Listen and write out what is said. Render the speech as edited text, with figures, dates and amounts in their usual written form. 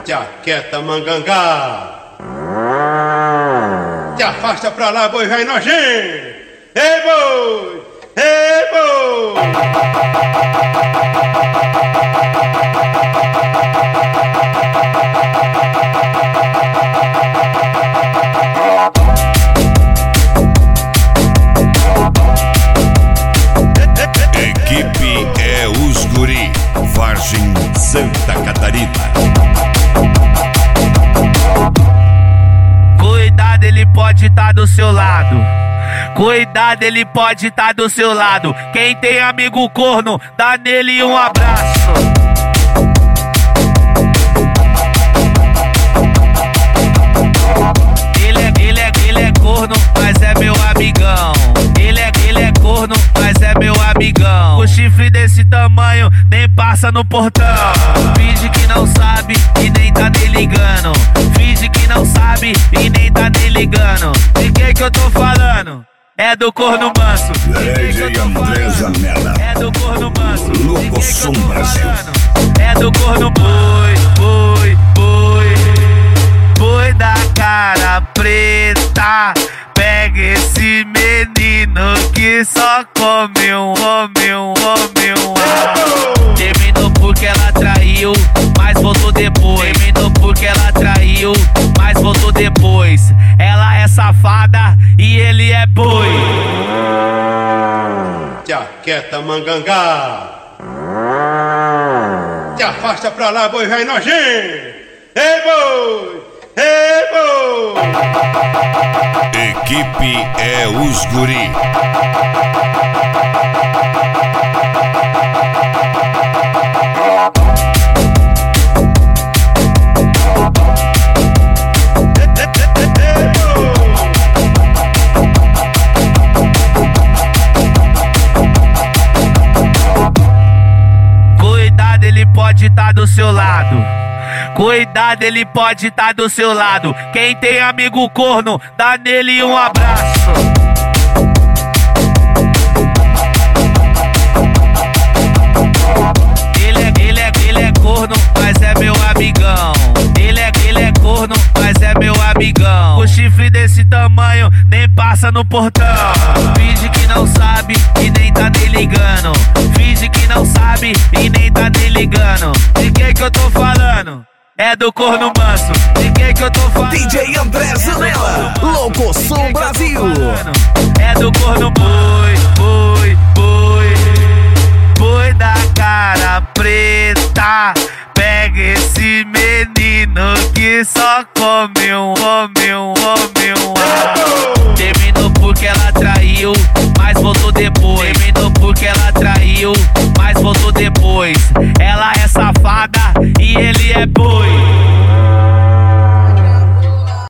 Jaqueta mangangá. Te afasta pra lá, boi vai nojento. Ei, boi! Ei, boi! Equipe é os guri, Vargem, Santa Catarina. Cuidado, ele pode estar do seu lado. Cuidado, ele pode estar do seu lado. Quem tem amigo corno, dá nele um abraço. Ele é corno, mas é meu amigão. Ele é corno, mas é meu amigão. O chifre desse tamanho nem passa no portão. Finge que não sabe e nem tá nem ligando. Finge que não sabe e nem tá nem ligando. De quem que eu tô falando? É do corno manso. DJ Andresa Mela. É do corno manso. Louco Som Brasil. É do corno boi, boi, boi. Boi da cara preta. Pega esse menino que só come um homem. Terminou porque ela traiu, mas voltou depois. Terminou porque ela traiu, mas voltou depois. Ela é safada e ele é boi. Jaqueta mangangá. Te afasta pra lá, boi vai nojento. Ei, boi! Ei, boi! Equipe é os guri. Cuidado, ele pode estar do seu lado. Cuidado, ele pode estar do seu lado. Quem tem amigo corno, dá nele um abraço. Ele é corno, mas é meu amigão. Ele é corno, mas é meu amigão. O chifre desse tamanho nem passa no portão. Finge que não sabe e nem tá nem ligando. Finge que não sabe e nem tá nem ligando. De quem que eu tô falando? É do corno manso. De quem que eu tô falando? DJ Andresa Mela, Louco Som Brasil. É do corno boi, boi, boi. Boi da cara preta. Pega esse menino que só come um homem. Terminou porque ela traiu, mas voltou depois. Terminou porque ela traiu, mas voltou depois. Ela é safada e ele é boi.